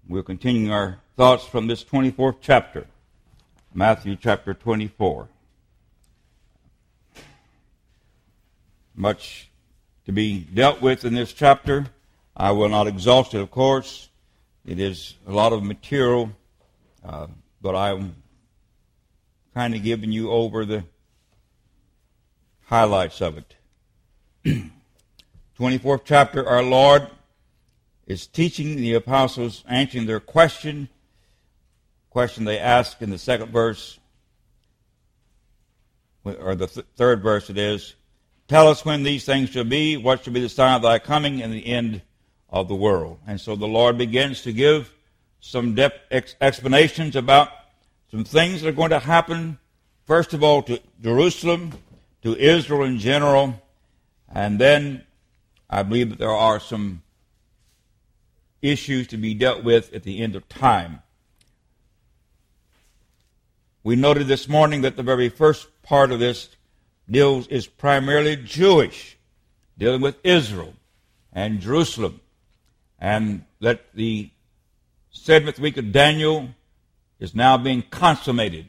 We're continuing our thoughts from this 24th chapter, Matthew chapter 24. Much to be dealt with in this chapter. I will not exhaust it, of course. It is a lot of material, but I'm kind of giving you over the highlights of it. 24th chapter, our Lord is teaching the apostles, answering their question they ask in the second verse, or the third verse it is. Tell us when these things shall be, what shall be the sign of thy coming and the end of the world. And so the Lord begins to give some explanations about some things that are going to happen, first of all to Jerusalem, to Israel in general, and then I believe that there are some issues to be dealt with at the end of time. We noted this morning that the very first part of this is primarily Jewish, dealing with Israel and Jerusalem, and that the 7th week of Daniel is now being consummated.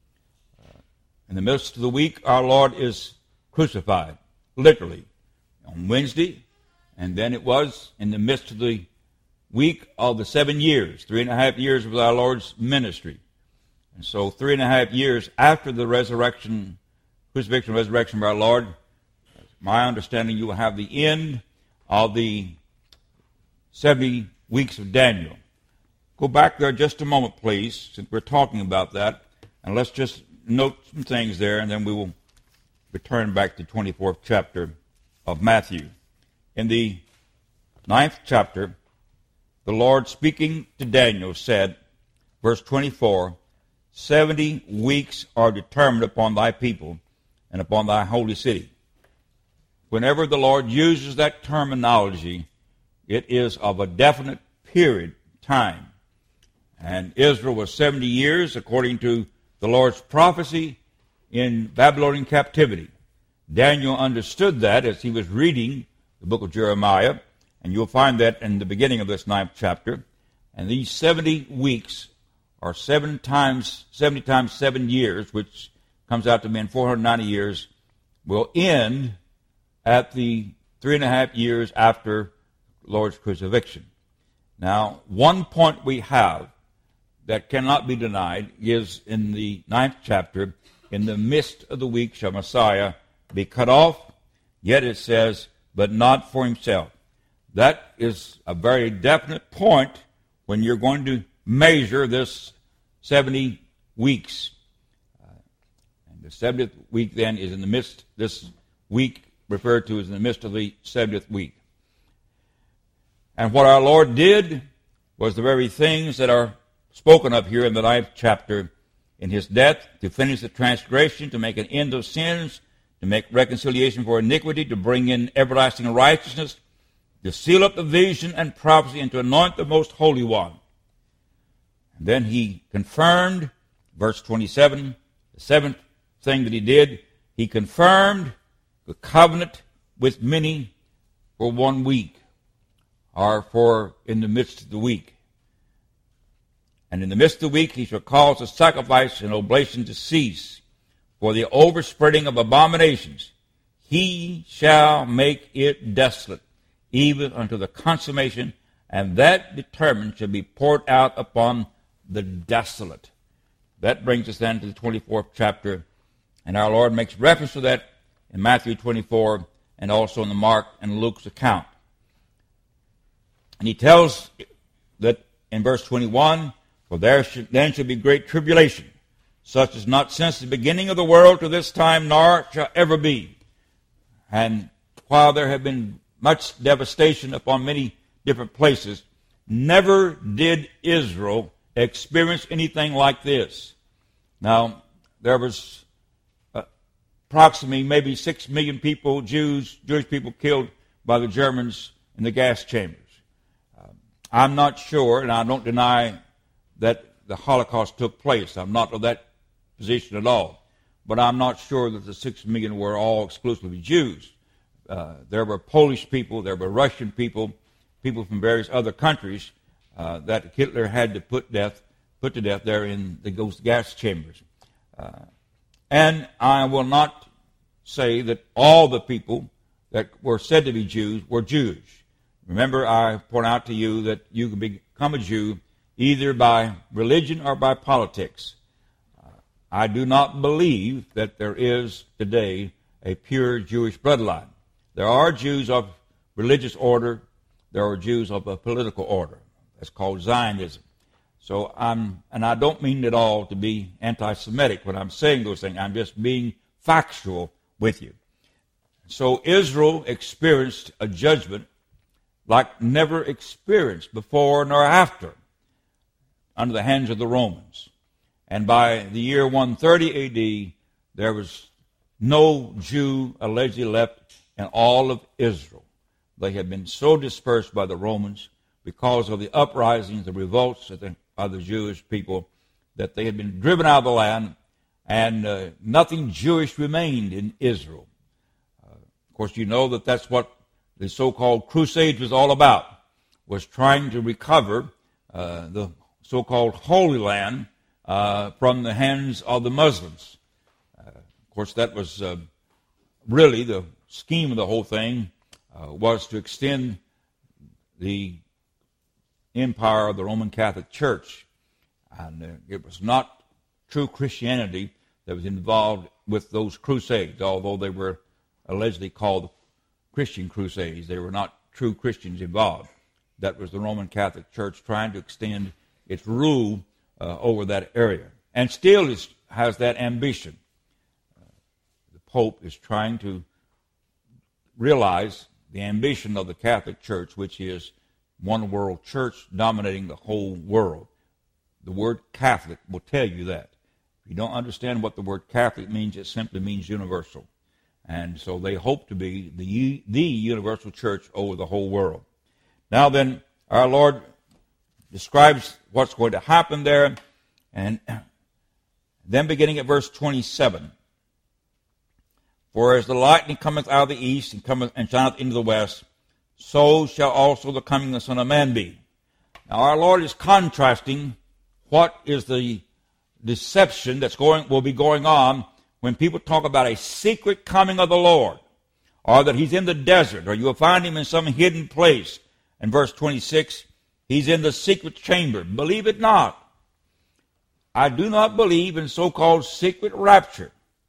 In the midst of the week, our Lord is crucified, literally, on Wednesday, and then it was in the midst of the week of the 7 years, 3.5 years of our Lord's ministry. And so 3.5 years after the resurrection, crucifixion and resurrection of our Lord, my understanding, you will have the end of the 70 weeks of Daniel. Go back there just a moment, please, since we're talking about that, and let's just note some things there, and then we will return back to the 24th chapter of Matthew. In the 9th chapter, the Lord, speaking to Daniel, said, verse 24, 70 weeks are determined upon thy people and upon thy holy city. Whenever the Lord uses that terminology, it is of a definite period time. And Israel was 70 years, according to the Lord's prophecy, in Babylonian captivity. Daniel understood that as he was reading the book of Jeremiah, and you'll find that in the beginning of this 9th chapter. And these 70 weeks are 70 times 7 years, which comes out to mean 490 years, will end at the 3.5 years after the Lord's crucifixion. Now, one point we have that cannot be denied is in the 9th chapter, in the midst of the week shall Messiah be cut off, yet it says, but not for himself. That is a very definite point when you're going to measure this 70 weeks. And the 70th week then is in the midst, this week referred to as in the midst of the 70th week. And what our Lord did was the very things that are spoken of here in the 9th chapter, in his death, to finish the transgression, to make an end of sins, to make reconciliation for iniquity, to bring in everlasting righteousness, to seal up the vision and prophecy, and to anoint the most holy one. And then he confirmed, verse 27, the 7th thing that he did, he confirmed the covenant with many for 1 week, or for in the midst of the week. And in the midst of the week he shall cause the sacrifice and oblation to cease, for the overspreading of abominations. He shall make it desolate, even unto the consummation, and that determined shall be poured out upon the desolate. That brings us then to the 24th chapter, and our Lord makes reference to that in Matthew 24 and also in the Mark and Luke's account. And he tells that in verse 21, for there then shall be great tribulation, such as not since the beginning of the world to this time, nor shall ever be. And while there have been much devastation upon many different places, never did Israel experience anything like this. Now, there was approximately maybe 6 million people, Jewish people, killed by the Germans in the gas chambers. I'm not sure, and I don't deny that the Holocaust took place. I'm not of that position at all. But I'm not sure that the 6 million were all exclusively Jews. There were Polish people, there were Russian people, people from various other countries, that Hitler had to put to death there in those gas chambers. And I will not say that all the people that were said to be Jews were Jewish. Remember, I point out to you that you can become a Jew either by religion or by politics. I do not believe that there is today a pure Jewish bloodline. There are Jews of religious order. There are Jews of a political order. That's called Zionism. So and I don't mean at all to be anti-Semitic when I'm saying those things. I'm just being factual with you. So Israel experienced a judgment like never experienced before nor after under the hands of the Romans. And by the year 130 A.D., there was no Jew allegedly left in all of Israel. They had been so dispersed by the Romans because of the uprisings, the revolts of the Jewish people, that they had been driven out of the land, and nothing Jewish remained in Israel. Of course, you know that that's what the so-called Crusades was all about, was trying to recover the so-called Holy Land from the hands of the Muslims. Of course, that was really the scheme of the whole thing, was to extend the empire of the Roman Catholic Church. And it was not true Christianity that was involved with those crusades, although they were allegedly called Christian crusades. They were not true Christians involved. That was the Roman Catholic Church trying to extend its rule over that area. And still has that ambition. The Pope is trying to realize the ambition of the Catholic Church, which is one world church dominating the whole world. The word Catholic will tell you that. If you don't understand what the word Catholic means, it simply means universal. And so they hope to be the universal church over the whole world. Now then, our Lord describes what's going to happen there, and then beginning at verse 27. For as the lightning cometh out of the east and cometh and shineth into the west, so shall also the coming of the Son of Man be. Now our Lord is contrasting what is the deception will be going on when people talk about a secret coming of the Lord, or that he's in the desert, or you'll find him in some hidden place. In verse 26, he's in the secret chamber. Believe it not. I do not believe in so-called secret rapture.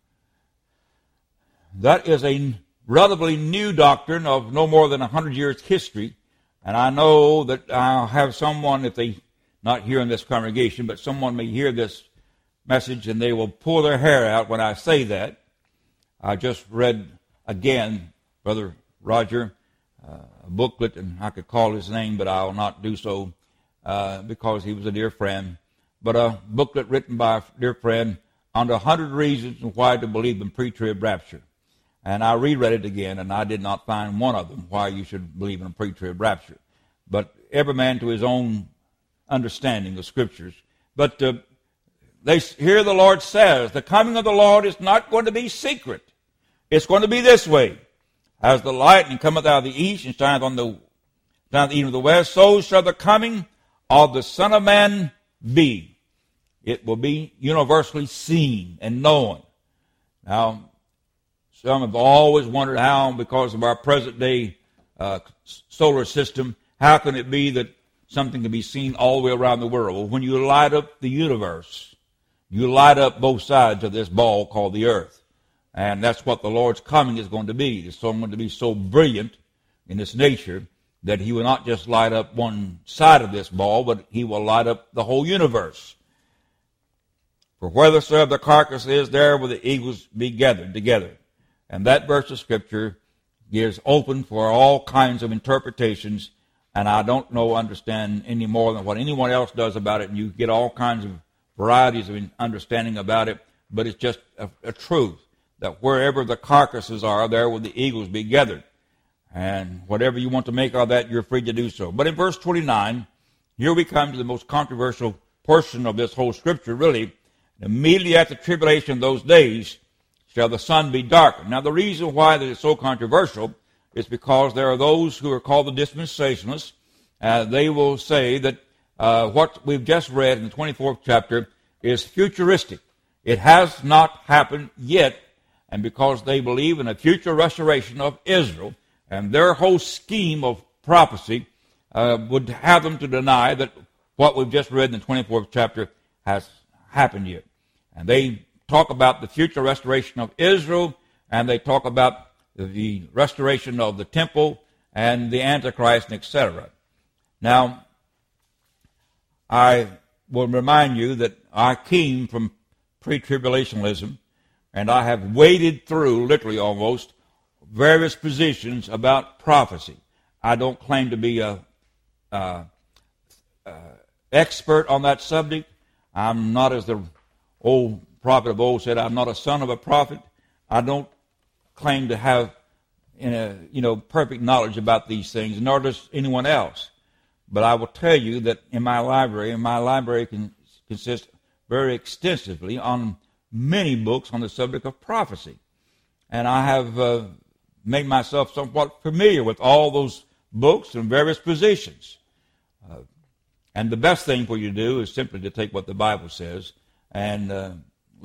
That is a relatively new doctrine of no more than 100 years history, and I know that I'll have someone, if they not here in this congregation, but someone may hear this message and they will pull their hair out when I say that. I just read again, Brother Roger, a booklet, and I could call his name, but I'll not do so because he was a dear friend. But a booklet written by a dear friend on 100 reasons why to believe in pre-trib rapture. And I reread it again, and I did not find one of them why you should believe in a pre-trib rapture. But every man to his own understanding of Scriptures. But here the Lord says, the coming of the Lord is not going to be secret. It's going to be this way. As the lightning cometh out of the east and shineth on the even of the west, so shall the coming of the Son of Man be. It will be universally seen and known. Now, some have always wondered how, because of our present day solar system, how can it be that something can be seen all the way around the world? Well, when you light up the universe, you light up both sides of this ball called the earth. And that's what the Lord's coming is going to be. It's going to be so brilliant in its nature that he will not just light up one side of this ball, but he will light up the whole universe. For wheresoever the carcass is, there will the eagles be gathered together. And that verse of Scripture is open for all kinds of interpretations, and I don't understand any more than what anyone else does about it, and you get all kinds of varieties of understanding about it, but it's just a truth that wherever the carcasses are, there will the eagles be gathered. And whatever you want to make of that, you're free to do so. But in verse 29, here we come to the most controversial portion of this whole Scripture, really. Immediately after the tribulation of those days shall the sun be darkened. Now, the reason why that is so controversial is because there are those who are called the dispensationalists. They will say that what we've just read in the 24th chapter is futuristic. It has not happened yet, and because they believe in a future restoration of Israel, and their whole scheme of prophecy would have them to deny that what we've just read in the 24th chapter has happened yet. And they talk about the future restoration of Israel, and they talk about the restoration of the temple and the Antichrist, and etc. Now, I will remind you that I came from pre-tribulationism, and I have waded through, literally almost, various positions about prophecy. I don't claim to be a expert on that subject. I'm not, as the old prophet of old said, I'm not a son of a prophet. I don't claim to have perfect knowledge about these things, nor does anyone else. But I will tell you that in my library consists very extensively on many books on the subject of prophecy. And I have made myself somewhat familiar with all those books and various positions. And the best thing for you to do is simply to take what the Bible says and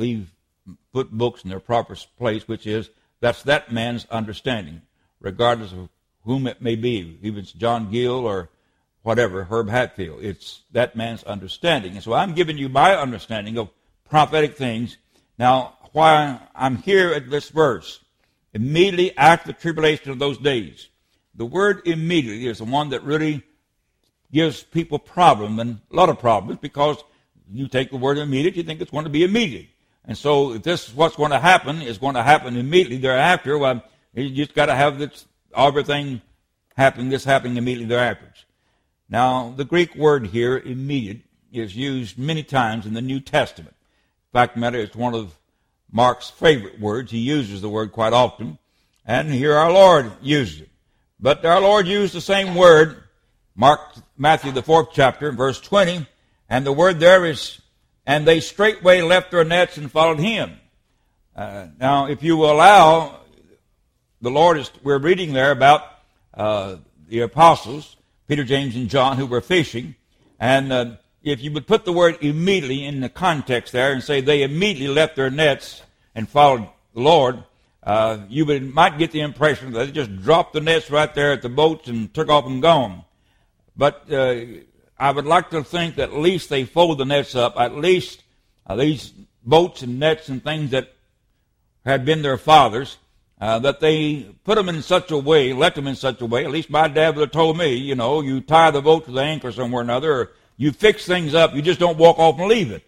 put books in their proper place, which is, that's that man's understanding, regardless of whom it may be, even it's John Gill or whatever, Herb Hatfield. It's that man's understanding. And so I'm giving you my understanding of prophetic things. Now, why I'm here at this verse, immediately after the tribulation of those days. The word immediately is the one that really gives people problem, and a lot of problems, because you take the word immediate, you think it's going to be immediate. And so if this is what's going to happen, is going to happen immediately thereafter, well, you just got to have everything happening immediately thereafter. Now, the Greek word here, immediate, is used many times in the New Testament. In fact, it's one of Mark's favorite words. He uses the word quite often, and here our Lord uses it. But our Lord used the same word, Matthew the 4th chapter, verse 20, and the word there is, and they straightway left their nets and followed him. Now, if you will allow, the Lord we're reading there about the apostles, Peter, James, and John, who were fishing, and if you would put the word immediately in the context there and say they immediately left their nets and followed the Lord, you might get the impression that they just dropped the nets right there at the boats and took off and gone. But I would like to think that at least they folded the nets up, at least these boats and nets and things that had been their fathers, that they put them in such a way, left them in such a way, at least my dad would have told me, you tie the boat to the anchor somewhere or another, or you fix things up, you just don't walk off and leave it.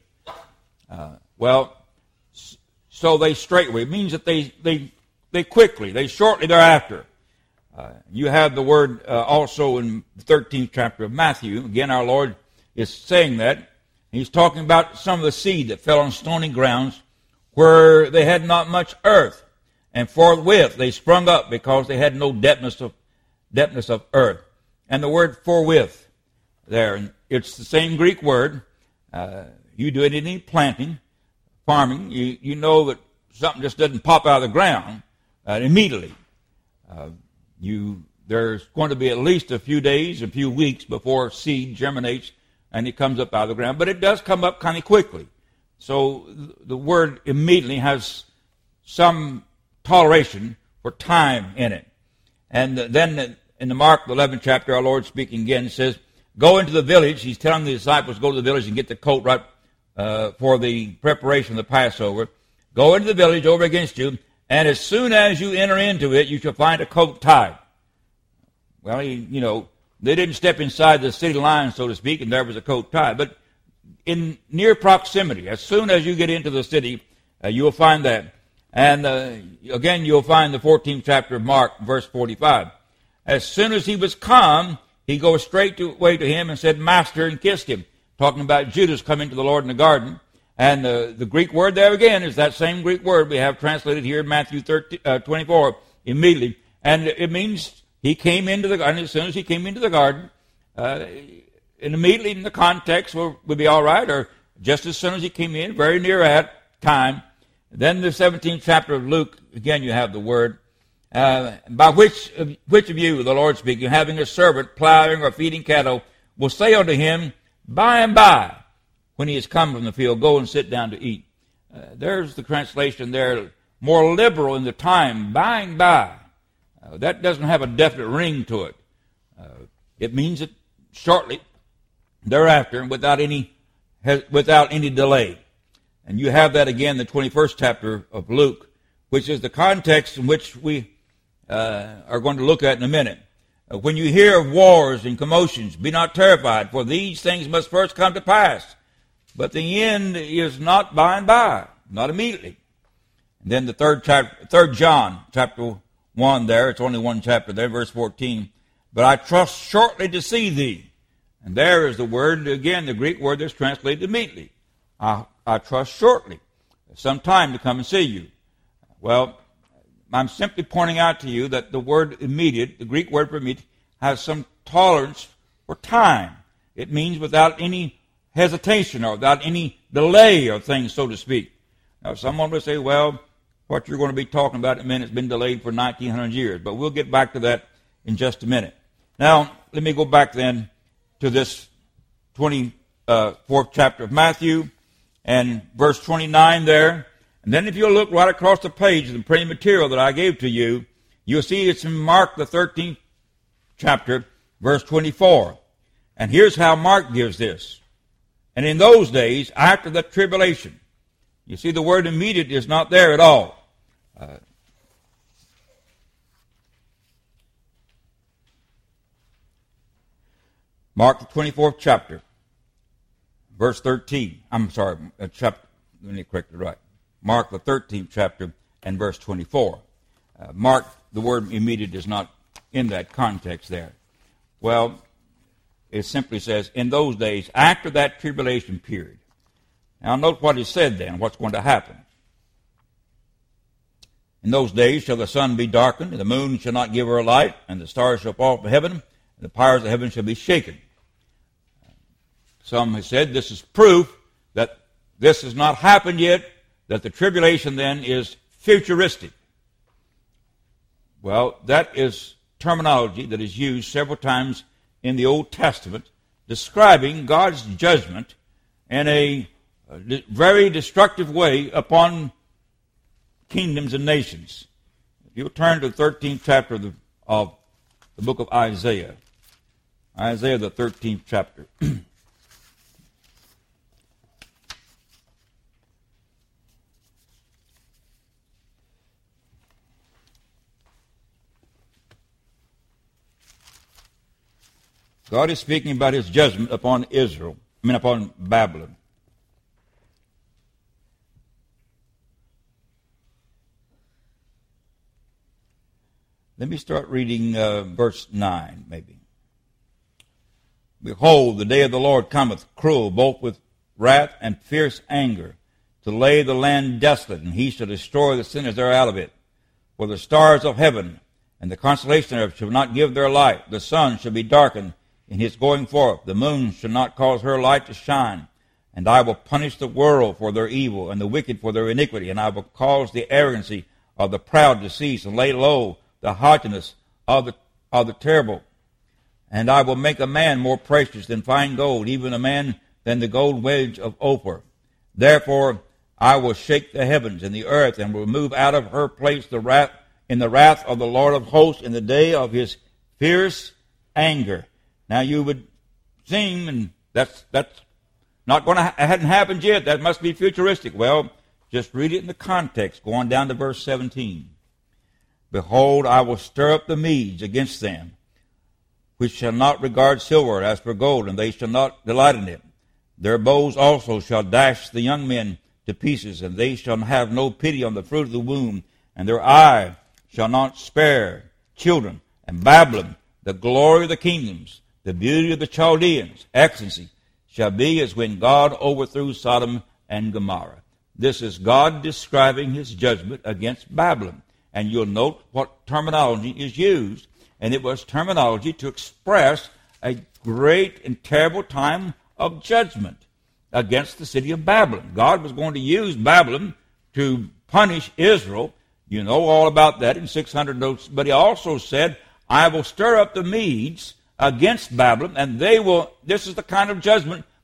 So they straightway, it means that they quickly, they shortly thereafter. You have the word also in the 13th chapter of Matthew. Again, our Lord is saying that. He's talking about some of the seed that fell on stony grounds where they had not much earth. And forthwith they sprung up because they had no depthness of earth. And the word forthwith there, it's the same Greek word. You do it in any planting, farming, you know that something just doesn't pop out of the ground immediately. There's going to be at least a few days, a few weeks before seed germinates and it comes up out of the ground. But it does come up kind of quickly. So the word immediately has some toleration for time in it. And then in the Mark 11th chapter, our Lord speaking again says, go into the village. He's telling the disciples to go to the village and get the coat right for the preparation of the Passover. Go into the village over against you, and as soon as you enter into it, you shall find a coat tied. Well, they didn't step inside the city lines, so to speak, and there was a coat tied. But in near proximity, as soon as you get into the city, you will find that. And again, you'll find the 14th chapter of Mark, verse 45. As soon as he was come, he goes straightway to him and said, Master, and kissed him. Talking about Judas coming to the Lord in the garden. And the Greek word there again is that same Greek word we have translated here in Matthew 24, immediately. And it means he came into the garden. As soon as he came into the garden, and immediately in the context would be all right, or just as soon as he came in, very near at time. Then the 17th chapter of Luke, again you have the word, by which of you, the Lord speaking, having a servant plowing or feeding cattle, will say unto him, by and by, when he has come from the field, go and sit down to eat. There's the translation there, more liberal in the time, by and by. That doesn't have a definite ring to it. It means it shortly thereafter, without any delay. And you have that again in the 21st chapter of Luke, which is the context in which we are going to look at in a minute. When you hear of wars and commotions, be not terrified, for these things must first come to pass. But the end is not by and by, not immediately. And then the third John, chapter 1 there, it's only one chapter there, verse 14. But I trust shortly to see thee. And there is the word, again, the Greek word that's translated immediately. I trust shortly, some time to come and see you. Well, I'm simply pointing out to you that the word immediate, the Greek word for immediate, has some tolerance for time. It means without any hesitation or without any delay of things, so to speak. Now, someone will say, well, what you're going to be talking about in a minute has been delayed for 1900 years, but we'll get back to that in just a minute. Now, let me go back then to this 24th chapter of Matthew and verse 29 there. And then if you'll look right across the page of the printed material that I gave to you, you'll see it's in Mark, the 13th chapter, verse 24. And here's how Mark gives this. And in those days, after the tribulation, you see the word immediate is not there at all. Mark, the 24th chapter, verse 13. Let me correct it right. Mark, the 13th chapter, and verse 24. Mark, the word immediate is not in that context there. Well, it simply says, in those days, after that tribulation period. Now, note what is said then, what's going to happen. In those days shall the sun be darkened, and the moon shall not give her light, and the stars shall fall from heaven, and the powers of heaven shall be shaken. Some have said this is proof that this has not happened yet, that the tribulation then is futuristic. Well, that is terminology that is used several times in the Old Testament describing God's judgment in a very destructive way upon kingdoms and nations. If you'll turn to the 13th chapter of the book of Isaiah. Isaiah, the 13th chapter. God is speaking about his judgment upon upon Babylon. Let me start reading verse 9, maybe. Behold, the day of the Lord cometh, cruel, both with wrath and fierce anger, to lay the land desolate, and he shall destroy the sinners that are out of it. For the stars of heaven and the constellation thereof shall not give their light. The sun shall be darkened in his going forth. The moon shall not cause her light to shine. And I will punish the world for their evil, and the wicked for their iniquity. And I will cause the arrogancy of the proud to cease, and lay low the haughtiness of the terrible. And I will make a man more precious than fine gold, even a man than the gold wedge of Ophir. Therefore I will shake the heavens and the earth, and will remove out of her place the wrath of the Lord of hosts in the day of his fierce anger. Now you would seem, and that's not going to hadn't happened yet. That must be futuristic. Well, just read it in the context. Go on down to verse 17. Behold, I will stir up the Medes against them, which shall not regard silver as for gold, and they shall not delight in it. Their bows also shall dash the young men to pieces, and they shall have no pity on the fruit of the womb, and their eye shall not spare children. And Babylon, the glory of the kingdoms, the beauty of the Chaldeans, excellency, shall be as when God overthrew Sodom and Gomorrah. This is God describing his judgment against Babylon. And you'll note what terminology is used. And it was terminology to express a great and terrible time of judgment against the city of Babylon. God was going to use Babylon to punish Israel. You know all about that in 600 notes. But he also said, I will stir up the Medes against Babylon, and this is the kind of judgment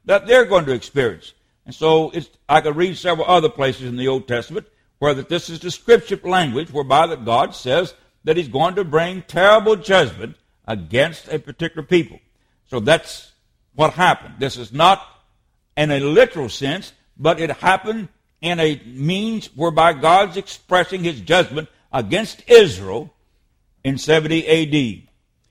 that they're going to experience. And so I could read several other places in the Old Testament where that this is descriptive language whereby that God says that he's going to bring terrible judgment against a particular people. So that's what happened. This is not in a literal sense, but it happened in a means whereby God's expressing his judgment against Israel in 70 A.D.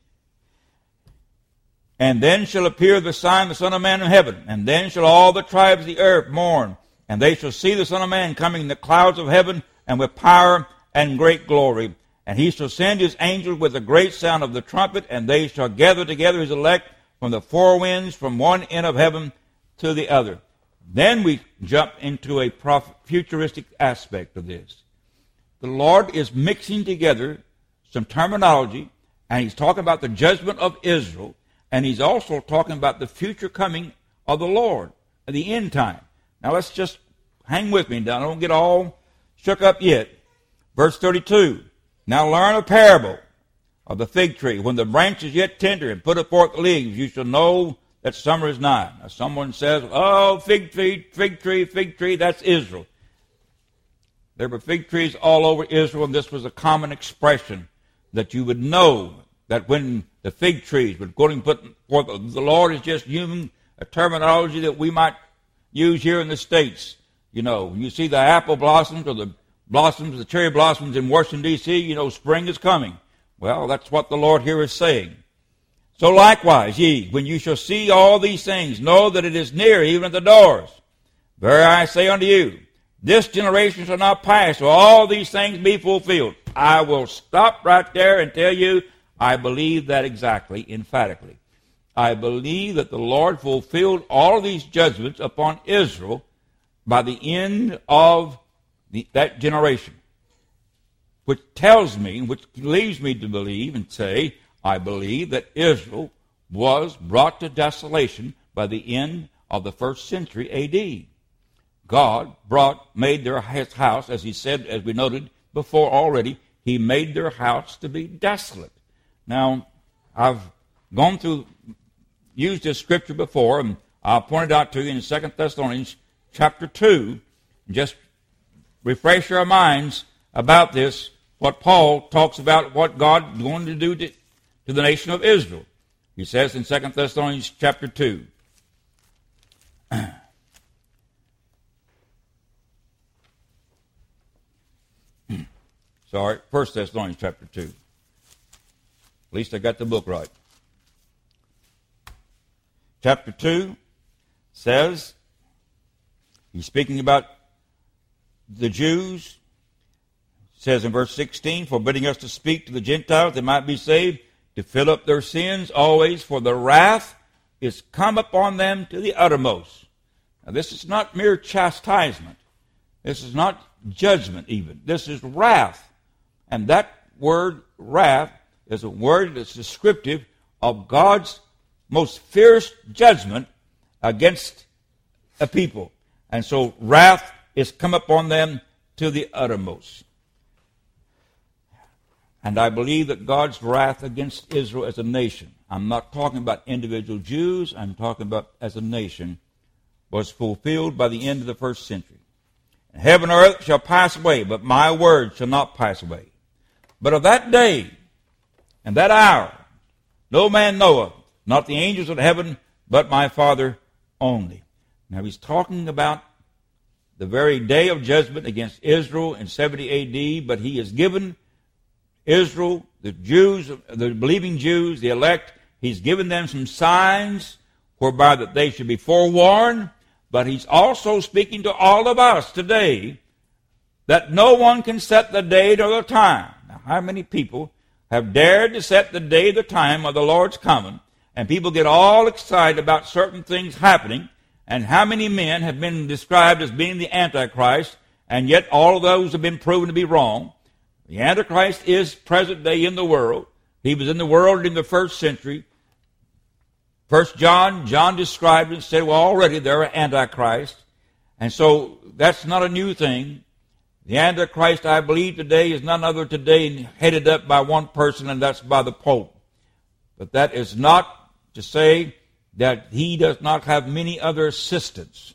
And then shall appear the sign of the Son of Man in heaven, and then shall all the tribes of the earth mourn, and they shall see the Son of Man coming in the clouds of heaven, and with power and great glory. And he shall send his angels with a great sound of the trumpet, and they shall gather together his elect from the four winds, from one end of heaven to the other. Then we jump into a futuristic aspect of this. The Lord is mixing together some terminology, and he's talking about the judgment of Israel, and he's also talking about the future coming of the Lord at the end time. Now let's just hang with me. Now don't get all shook up yet. Verse 32. Now learn a parable of the fig tree. When the branch is yet tender and putteth forth leaves, you shall know that summer is nigh. Now someone says, oh, fig tree, that's Israel. There were fig trees all over Israel, and this was a common expression that you would know that when the fig trees were going to put forth, the Lord is just using a terminology that we might use here in the States. You know, when you see the apple blossoms or the cherry blossoms in Washington, D.C., you know spring is coming. Well, that's what the Lord here is saying. So likewise, ye, when you shall see all these things, know that it is near, even at the doors. Verily I say unto you, this generation shall not pass, till all these things be fulfilled. I will stop right there and tell you, I believe that exactly, emphatically. I believe that the Lord fulfilled all of these judgments upon Israel by the end of that generation, which tells me, which leads me to believe and say, I believe that Israel was brought to desolation by the end of the first century A.D. God made their house, as he said, as we noted before already, he made their house to be desolate. Now, I've used this scripture before, and I pointed out to you in 2 Thessalonians chapter 2, just refresh our minds about this, what Paul talks about, what God is going to do to the nation of Israel. He says in 2 Thessalonians chapter 2, sorry, 1 Thessalonians chapter 2. At least I got the book right. Chapter 2 says, he's speaking about the Jews. It says in verse 16, forbidding us to speak to the Gentiles, they might be saved, to fill up their sins always, for the wrath is come upon them to the uttermost. Now this is not mere chastisement. This is not judgment even. This is wrath. And that word wrath is a word that's descriptive of God's most fierce judgment against a people. And so wrath is come upon them to the uttermost. And I believe that God's wrath against Israel as a nation, I'm not talking about individual Jews, I'm talking about as a nation, was fulfilled by the end of the first century. And heaven and earth shall pass away, but my word shall not pass away. But of that day and that hour no man knoweth, not the angels of heaven, but my Father only. Now he's talking about the very day of judgment against Israel in 70 A.D., but he has given Israel, the Jews, the believing Jews, the elect, he's given them some signs whereby that they should be forewarned, but he's also speaking to all of us today that no one can set the date or the time. Now, how many people have dared to set the day, the time of the Lord's coming, and people get all excited about certain things happening, and how many men have been described as being the Antichrist, and yet all of those have been proven to be wrong. The Antichrist is present day in the world. He was in the world in the first century. First John described it and said, well, already there are Antichrist. And so that's not a new thing. The Antichrist, I believe, today is none other today headed up by one person, and that's by the Pope. But that is not to say that he does not have many other assistants.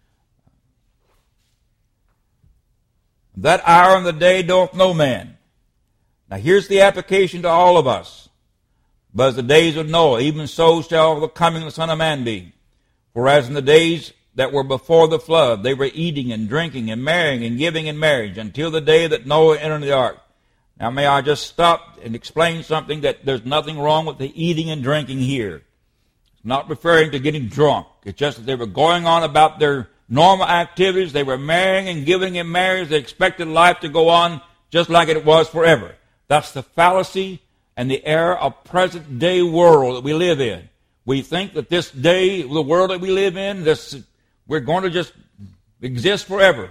That hour and the day doth no man. Now here's the application to all of us. But as the days of Noah, even so shall the coming of the Son of Man be. For as in the days that were before the flood, they were eating and drinking and marrying and giving in marriage until the day that Noah entered the ark. Now may I just stop and explain something, that there's nothing wrong with the eating and drinking here. It's not referring to getting drunk. It's just that they were going on about their normal activities. They were marrying and giving in marriage. They expected life to go on just like it was forever. That's the fallacy and the error of present-day world that we live in. We think that this day, the world that we live in, we're going to just exist forever.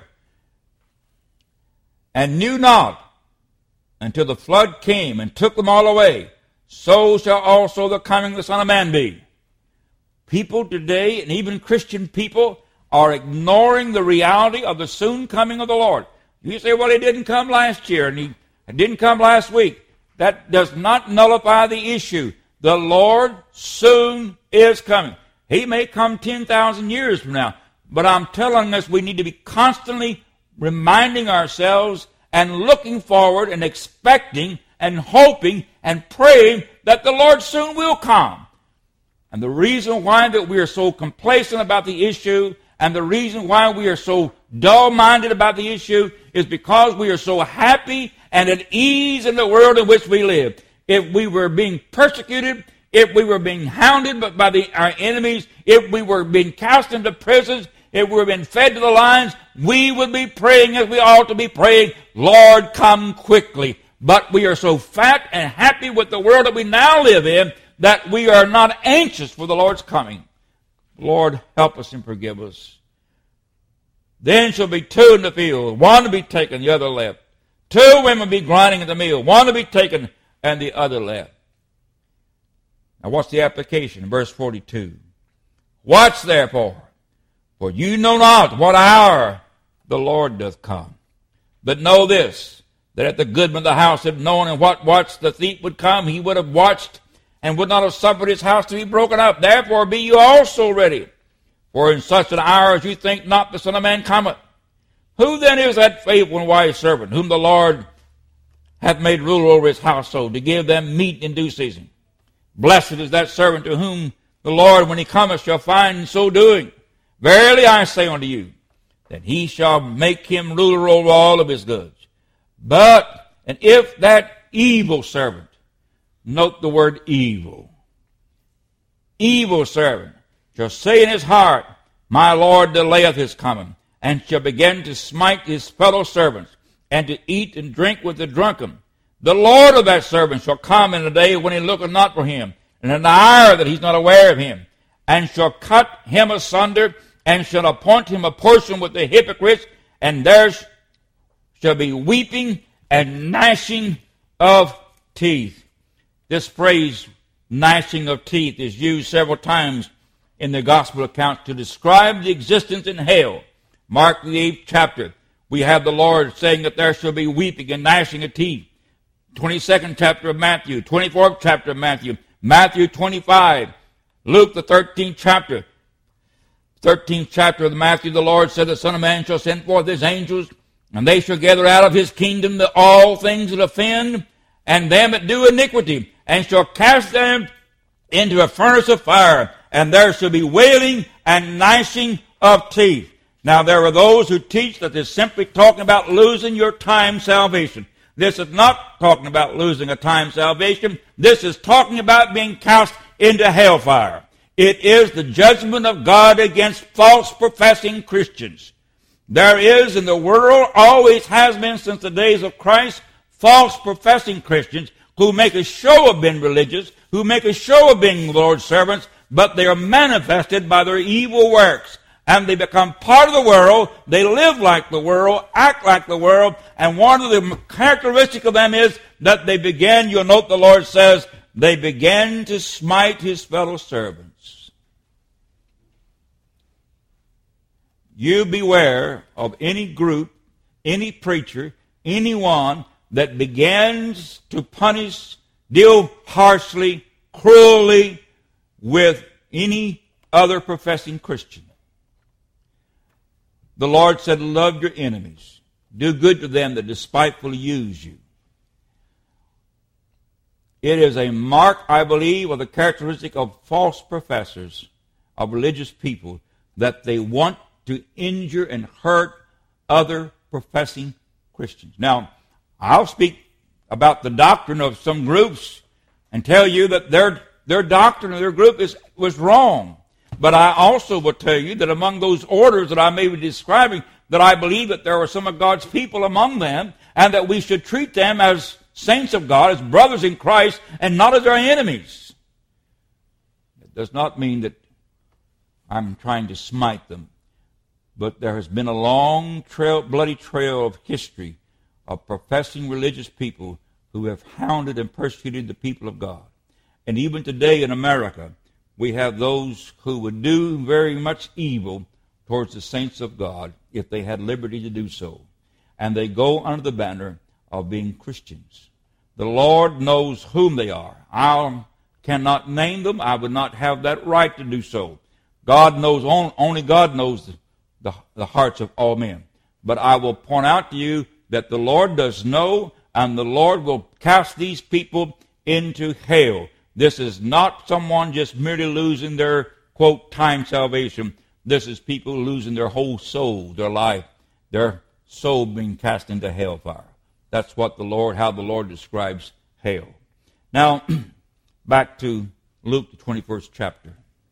And knew not until the flood came and took them all away. So shall also the coming of the Son of Man be. People today, and even Christian people, are ignoring the reality of the soon coming of the Lord. You say, well, he didn't come last year, and he didn't come last week. That does not nullify the issue. The Lord soon is coming. He may come 10,000 years from now, but I'm telling us we need to be constantly reminding ourselves and looking forward and expecting and hoping and praying that the Lord soon will come. And the reason why that we are so complacent about the issue, and the reason why we are so dull-minded about the issue, is because we are so happy and at ease in the world in which we live. If we were being persecuted, if we were being hounded by our enemies, if we were being cast into prisons, if we were being fed to the lions, we would be praying as we ought to be praying, Lord, come quickly. But we are so fat and happy with the world that we now live in that we are not anxious for the Lord's coming. Lord, help us and forgive us. Then shall be two in the field, one to be taken, the other left. Two women be grinding at the mill, one to be taken and the other left. Now what's the application? Verse 42. Watch therefore, for you know not what hour the Lord doth come. But know this, that if the goodman of the house had known in what watch the thief would come, he would have watched and would not have suffered his house to be broken up. Therefore be you also ready, for in such an hour as you think not the Son of Man cometh. Who then is that faithful and wise servant, whom the Lord hath made ruler over his household, to give them meat in due season? Blessed is that servant to whom the Lord, when he cometh, shall find so doing. Verily I say unto you, that he shall make him ruler over all of his goods. And if that evil servant, note the word evil servant, shall say in his heart, my Lord delayeth his coming, and shall begin to smite his fellow servants, and to eat and drink with the drunken, the Lord of that servant shall come in a day when he looketh not for him, and in an hour that he's not aware of him, and shall cut him asunder, and shall appoint him a portion with the hypocrites, and there shall be weeping and gnashing of teeth. This phrase, gnashing of teeth, is used several times in the gospel account to describe the existence in hell. Mark the 8th chapter, we have the Lord saying that there shall be weeping and gnashing of teeth. 22nd chapter of Matthew, 24th chapter of Matthew, Matthew 25, Luke the 13th chapter. 13th chapter of Matthew, the Lord said, the Son of Man shall send forth his angels, and they shall gather out of his kingdom all things that offend, and them that do iniquity, and shall cast them into a furnace of fire, and there shall be wailing and gnashing of teeth. Now there are those who teach that this is simply talking about losing your time salvation. This is not talking about losing a time salvation. This is talking about being cast into hellfire. It is the judgment of God against false professing Christians. There is in the world, always has been since the days of Christ, false professing Christians who make a show of being religious, who make a show of being the Lord's servants, but they are manifested by their evil works. And they become part of the world, they live like the world, act like the world, and one of the characteristics of them is that they begin, you'll note the Lord says, they begin to smite his fellow servants. You beware of any group, any preacher, anyone that begins to punish, deal harshly, cruelly with any other professing Christian. The Lord said, love your enemies. Do good to them that despitefully use you. It is a mark, I believe, of the characteristic of false professors, of religious people, that they want to injure and hurt other professing Christians. Now, I'll speak about the doctrine of some groups and tell you that their doctrine of their group was wrong. But I also will tell you that among those orders that I may be describing, that I believe that there are some of God's people among them, and that we should treat them as saints of God, as brothers in Christ, and not as our enemies. It does not mean that I'm trying to smite them, but there has been a long trail, bloody trail of history of professing religious people who have hounded and persecuted the people of God. And even today in America, we have those who would do very much evil towards the saints of God if they had liberty to do so. And they go under the banner of being Christians. The Lord knows whom they are. I cannot name them. I would not have that right to do so. God knows, only God knows the hearts of all men. But I will point out to you that the Lord does know, and the Lord will cast these people into hell. This is not someone just merely losing their, quote, time salvation. This is people losing their whole soul, their life, their soul being cast into hellfire. That's what how the Lord describes hell. Now, back to Luke, the 21st chapter.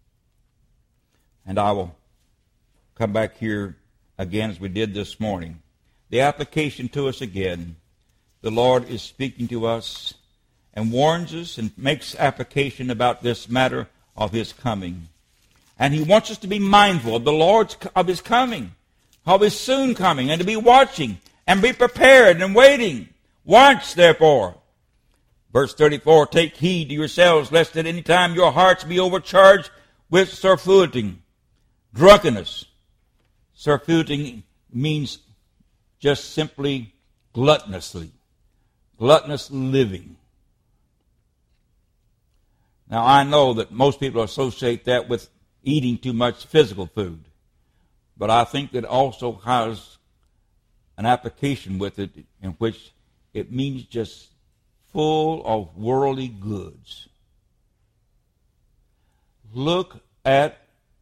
And I will come back here again as we did this morning. The application to us again. The Lord is speaking to us and warns us and makes application about this matter of His coming. And He wants us to be mindful of His coming, of His soon coming, and to be watching and be prepared and waiting. Watch, therefore. Verse 34, take heed to yourselves, lest at any time your hearts be overcharged with surfeiting, drunkenness. Surfeiting means just simply gluttonous living. Now, I know that most people associate that with eating too much physical food, but I think that also has an application with it in which it means just full of worldly goods. Look at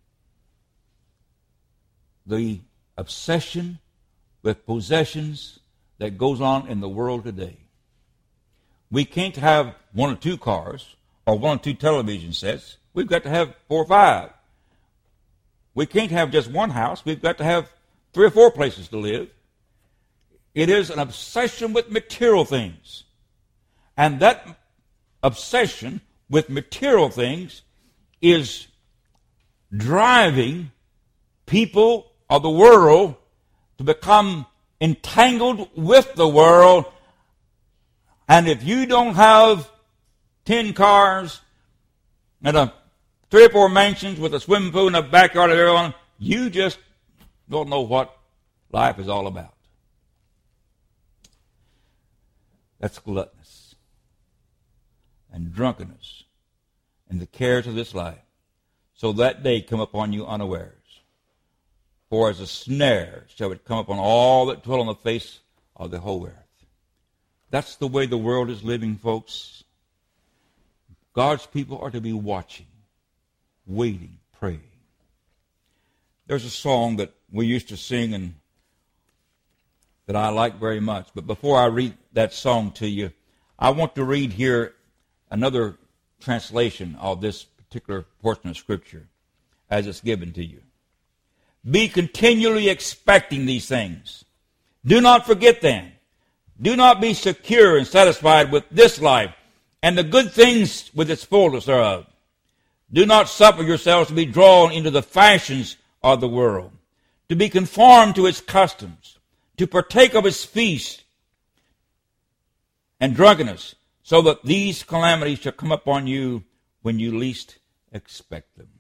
the obsession with possessions that goes on in the world today. We can't have 1 or 2 cars or 1 or 2 television sets. We've got to have 4 or 5. We can't have just one house. We've got to have 3 or 4 places to live. It is an obsession with material things. And that obsession with material things is driving people of the world to become entangled with the world. And if you don't have 10 cars and 3 or 4 mansions with a swimming pool and a backyard of everyone, you just don't know what life is all about. That's gluttonous and drunkenness and the cares of this life. So that day come upon you unawares. For as a snare shall it come upon all that dwell on the face of the whole earth. That's the way the world is living, folks. God's people are to be watching, waiting, praying. There's a song that we used to sing and that I like very much. But before I read that song to you, I want to read here another translation of this particular portion of Scripture as it's given to you. Be continually expecting these things. Do not forget them. Do not be secure and satisfied with this life and the good things with its fullness thereof. Do not suffer yourselves to be drawn into the fashions of the world, to be conformed to its customs, to partake of its feast and drunkenness, so that these calamities shall come upon you when you least expect them.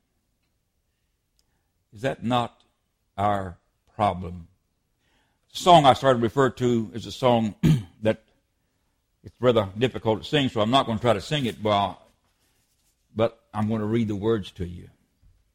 Is that not our problem? The song I started to refer to is a song that it's rather difficult to sing, so I'm not going to try to sing it well, but I'm going to read the words to you.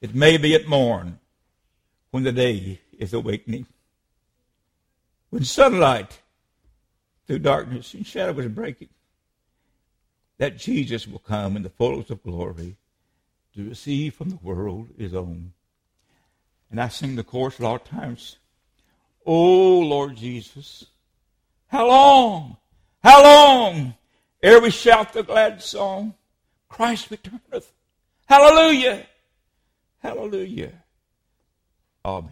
It may be at morn, when the day is awakening, when sunlight through darkness and shadow is breaking, that Jesus will come in the fullness of glory to receive from the world his own. And I sing the chorus a lot of times. Oh, Lord Jesus, how long, ere we shout the glad song, Christ returneth. Hallelujah, hallelujah, amen.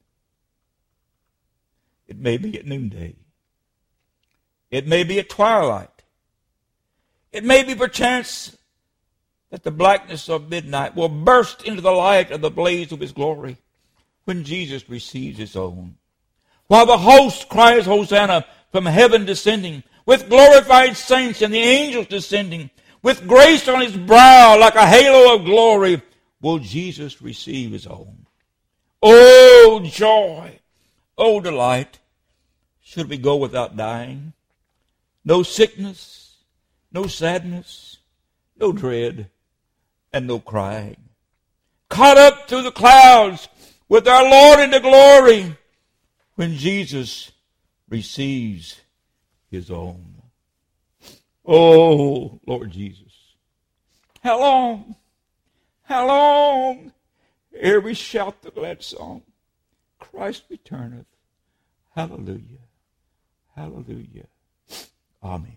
It may be at noonday. It may be at twilight. It may be perchance that the blackness of midnight will burst into the light of the blaze of his glory when Jesus receives his own. While the host cries Hosanna from heaven descending, with glorified saints and the angels descending, with grace on his brow like a halo of glory, will Jesus receive his own. Oh, joy! Oh, delight! Should we go without dying? No sickness, no sadness, no dread, and no crying. Caught up through the clouds with our Lord into glory when Jesus receives his own. Oh, Lord Jesus, how long, ere we shout the glad song, Christ returneth. Hallelujah, hallelujah, amen.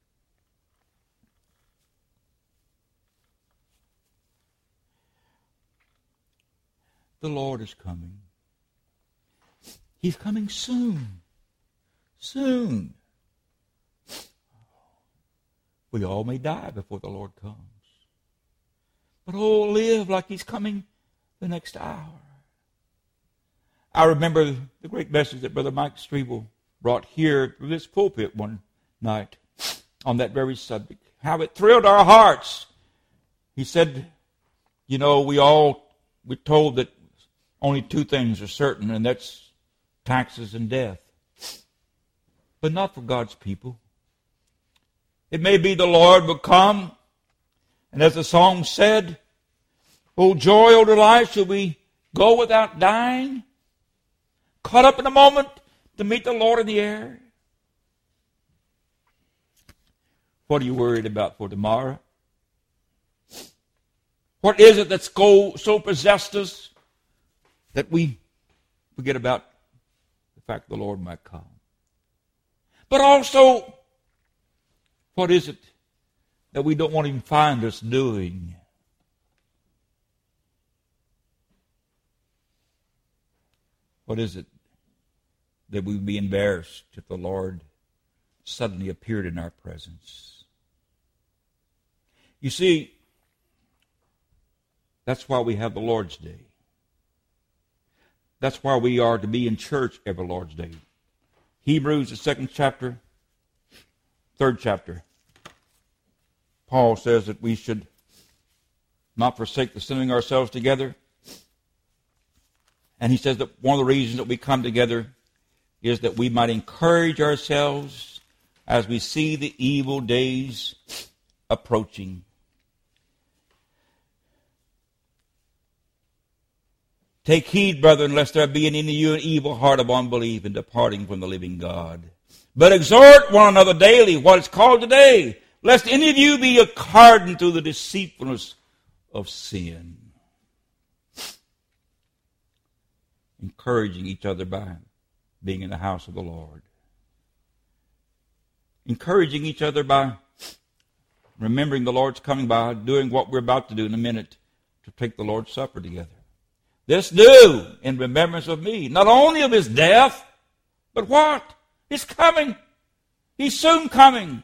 The Lord is coming. He's coming soon. Soon. We all may die before the Lord comes. But oh, live like he's coming the next hour. I remember the great message that Brother Mike Strebel brought here through this pulpit one night on that very subject. How it thrilled our hearts. He said, you know, we're told that only two things are certain, and that's taxes and death. But not for God's people. It may be the Lord will come, and as the song said, oh joy, oh delight, shall we go without dying? Caught up in a moment to meet the Lord in the air? What are you worried about for tomorrow? What is it that's so possessed us that we forget about the fact the Lord might come? But also, what is it that we don't want him to find us doing? What is it that we would be embarrassed if the Lord suddenly appeared in our presence? You see, that's why we have the Lord's Day. That's why we are to be in church every Lord's Day. Hebrews, the 2nd chapter, 3rd chapter. Paul says that we should not forsake the assembling ourselves together. And he says that one of the reasons that we come together is that we might encourage ourselves as we see the evil days approaching. Take heed, brethren, lest there be in you an evil heart of unbelief in departing from the living God. But exhort one another daily, what is called today, lest any of you be hardened through the deceitfulness of sin. Encouraging each other by being in the house of the Lord. Encouraging each other by remembering the Lord's coming, by doing what we're about to do in a minute, to take the Lord's Supper together. This do in remembrance of me, not only of his death, but what? His coming. He's soon coming.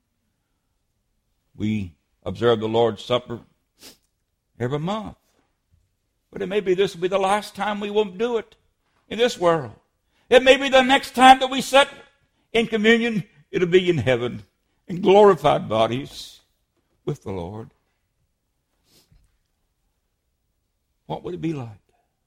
We observe the Lord's Supper every month. But it may be this will be the last time we will do it in this world. It may be the next time that we sit in communion, it'll be in heaven, in glorified bodies with the Lord. What would it be like?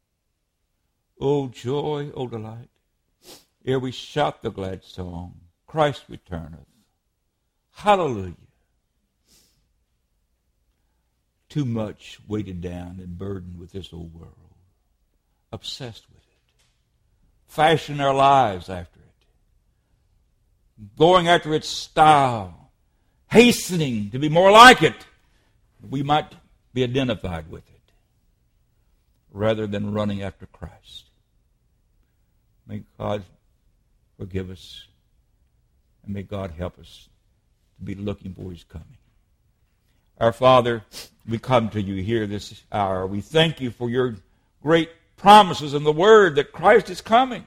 Oh joy, oh delight, ere we shout the glad song, Christ returneth. Hallelujah. too much weighted down and burdened with this old world, obsessed with it, fashioning our lives after it, going after its style, hastening to be more like it, we might be identified with it, rather than running after Christ. May God forgive us, and may God help us to be looking for His coming. Our Father, we come to you here this hour. We thank you for your great promises in the Word that Christ is coming.